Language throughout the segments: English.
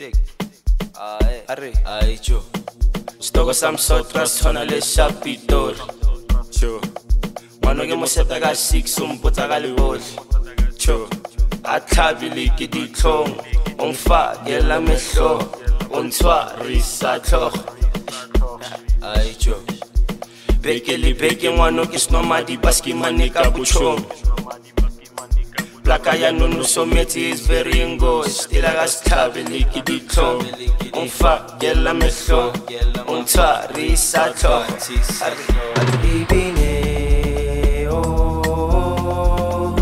Headache. Aye, Joe. Stoko sam sotra sona le shapitor. Joe. Mano ke mo septa ka 6 umpotsa ka lebole. Joe. Athabile ke ditlhong. On fakela mehlo. On tshwarisa tlhogo. Aye, Joe. Beke le beke ngwano ke snomadi baski manika buchong. Plaka ya nunu someti is very engosh. Still I got stabili ki ditlong. On fakela mehlo. On tshwarisa tlhogo. Ibine oh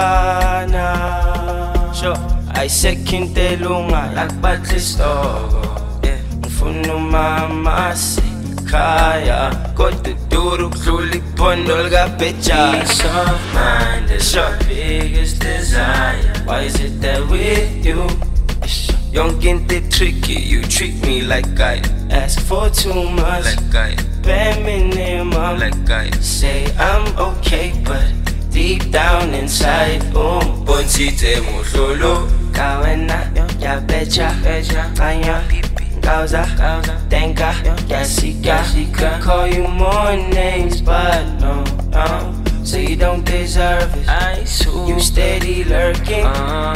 sana. Sure. I second the lunga like Batlistogo. Mfunu mama se kaya kote duru kluli pondol ga pecha. Peace of mind is your biggest desire. Why is it that with you young kinte tricky? You treat me like I ask for too much. Like I bare minimum. Like I say I'm okay, but deep down inside, Bonsite muhlolo Kawena, ya becha, Kanya, Kauza, Tenka, Yasika. Call you more names, but no, so you don't deserve it. You steady lurking.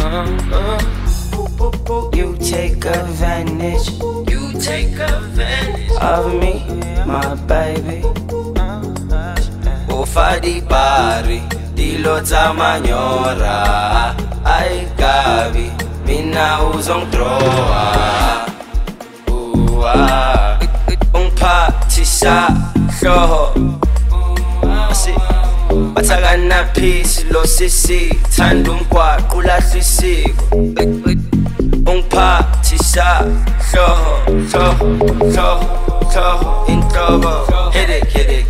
You take advantage. Of me, my baby. Ufadi pari, dilo zamanyora. Ay gabi, mina uzong troa. Umphathi sa hloho. Bathakana peace lo sisi, thanda umgwaqo ulahla isiko. Umphathi sa hloho, inhloko. Headache.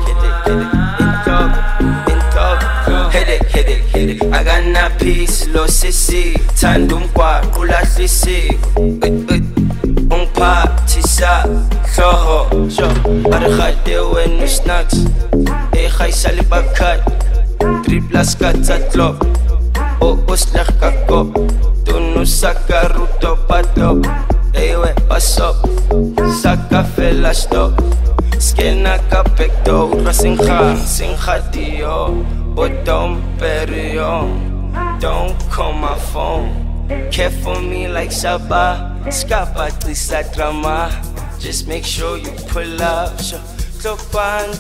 Headache. I got na peace, lo sisi, thanda umgwaqo ulahla isiko. Umphathi sa hloho, barkhate when snacks. Khaisali bakat, 3+ katatlo. Oslah kako, tunu saka ruto pato. Ewe paso, saka fela stop. Skena kapekto, singhatio, bottom perio. Don't call my phone. Care for me like Shaba, Skapa Trisa drama. Just make sure you pull up. Tokwan.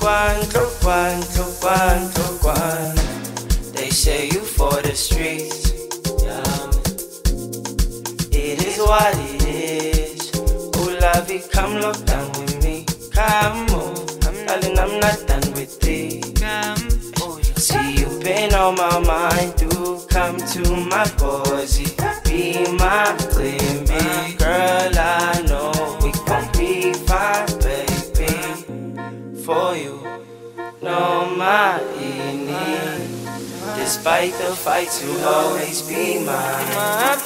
They say you for the streets. It is what it is. Oh, lovey, come look down with me. Come on, darling, I'm not done with thee. See you been on my mind. Do come to my cozy. Be my playmate. Girl, I know we gon' be fine, baby. For you, no my need. Despite the fights, you always be mine.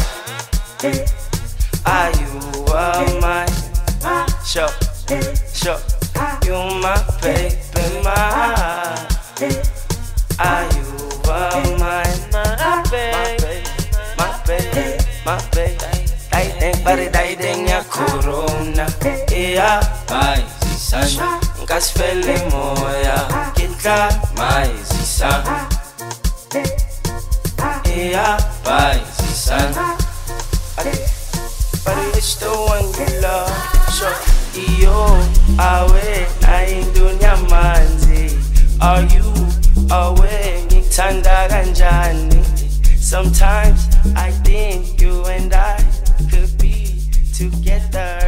Are you mine? Sure. You my baby, mine. Are you mine? My baby. I think I think ya corona. Yeah, bye, son. Kasfele moya, kitla mai zisa. Yeah, bye, zisan. But it's the one you love. So, yo, awe na indunya manzi. Are you aware? Nitanda ganjani. Sometimes I think you and I could be together.